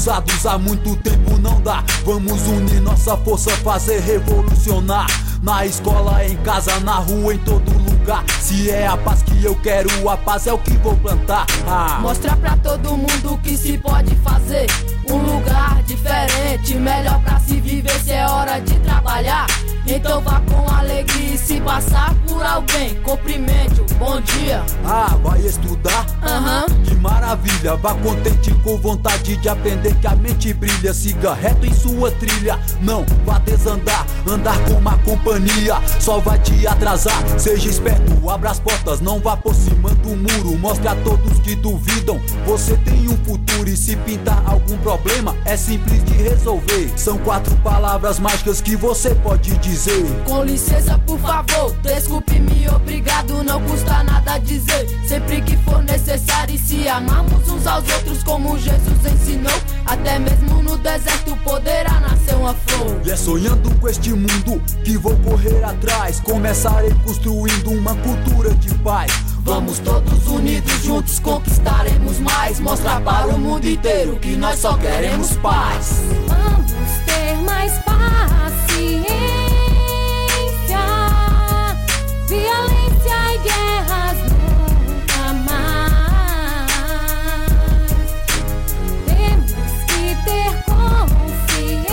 usados há muito tempo não dá. Vamos unir nossa força, fazer revolucionar. Na escola, em casa, na rua, em todo lugar. Se é a paz que eu quero, a paz é o que vou plantar. Mostrar pra todo mundo o que se pode fazer. Um lugar diferente, melhor pra se viver. Se é hora de trabalhar, então vá com alegria. E se passar por alguém, cumprimente, bom dia. Vai estudar? Que maravilha. Vá contente, com vontade de aprender, que a mente brilha. Siga reto em sua trilha, não vá desandar. Andar com uma companhia só vai te atrasar. Seja esperto, abra as portas, não vá por cima do muro. Mostre a todos que duvidam, você tem um futuro. E se pintar algum problema, é simples de resolver. São 4 palavras mágicas que você pode dizer. Com licença, por favor, desculpe-me, obrigado. Não custa nada dizer, sempre que for necessário. E se amarmos uns aos outros como Jesus ensinou, até mesmo no deserto poderá nascer uma flor. E é sonhando com este mundo que vou correr atrás. Começarei construindo uma cultura de paz. Vamos todos unidos, juntos conquistaremos mais. Mostrar para o mundo inteiro que nós só queremos paz. Vamos ter mais paciência. Violência e guerras nunca mais. Temos que ter consciência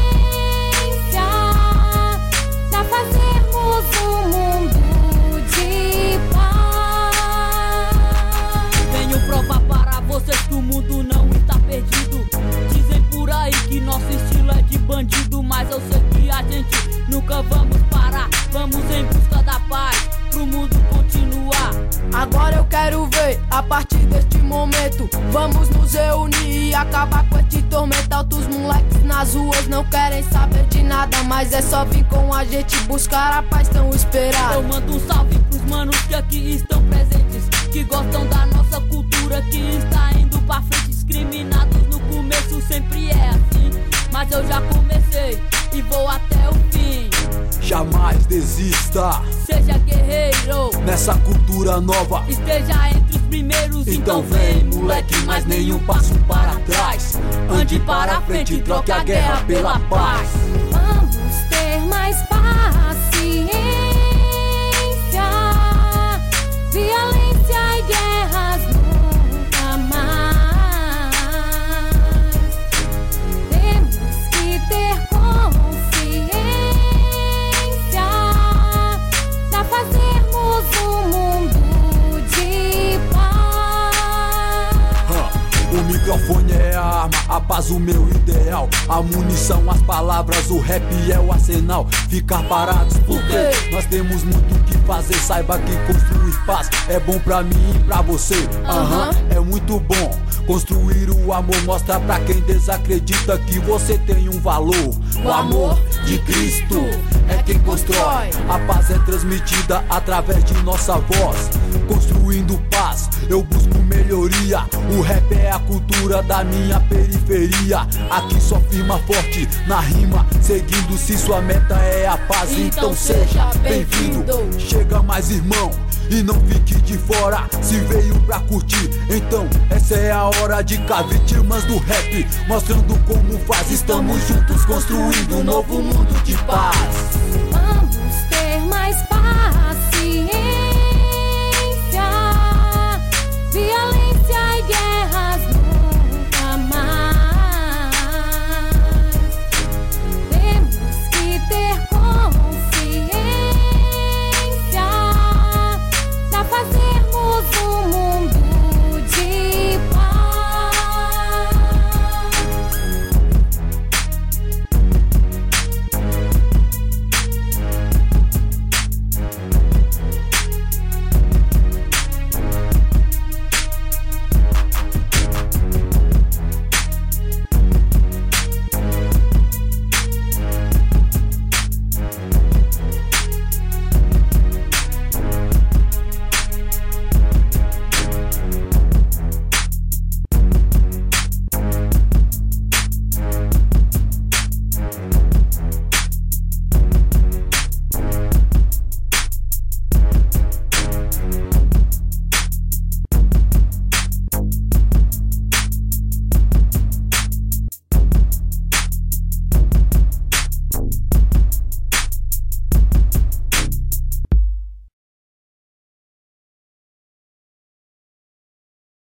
pra fazermos um mundo de paz. Venho provar para vocês que o mundo não está perdido. Dizem por aí que nosso estilo é de bandido, mas eu sei que a gente nunca vamos parar. Vamos em busca da paz, pro mundo continuar. Agora eu quero ver, a partir deste momento, vamos nos reunir e acabar com este tormento. Altos moleques nas ruas não querem saber de nada, mas é só vir com a gente buscar a paz tão esperada. Eu mando um salve pros manos que aqui estão presentes, que gostam da nossa cultura, que está indo pra frente. Discriminados no começo sempre é assim, mas eu já comecei e vou até o fim. Jamais desista, seja guerreiro nessa cultura nova, esteja entre os primeiros. Então vem, moleque, mais nenhum passo para trás. Ande para a frente e troque a guerra pela paz. Vamos ter mais paciência. Violência e guerras nunca mais. Temos que ter consciência pra fazermos um mundo de paz. O microfone é a arma, a paz o meu ideal. A munição, as palavras, o rap é o arsenal. Ficar parados porque nós temos muito o que fazer. Saiba que construir paz é bom pra mim e pra você. É muito bom construir o amor. Mostra pra quem desacredita que você tem um valor. O amor de Cristo é quem constrói. A paz é transmitida através de nossa voz. Construindo paz, eu busco melhoria. O rap é a cultura da minha periferia. Aqui só firma forte na rima, seguindo se sua meta é a paz. Então seja bem-vindo, chega mais irmão, e não fique de fora. Se veio pra curtir, então essa é a hora de cá. Vítimas do rap, mostrando como faz. Estamos juntos construindo um novo mundo de paz.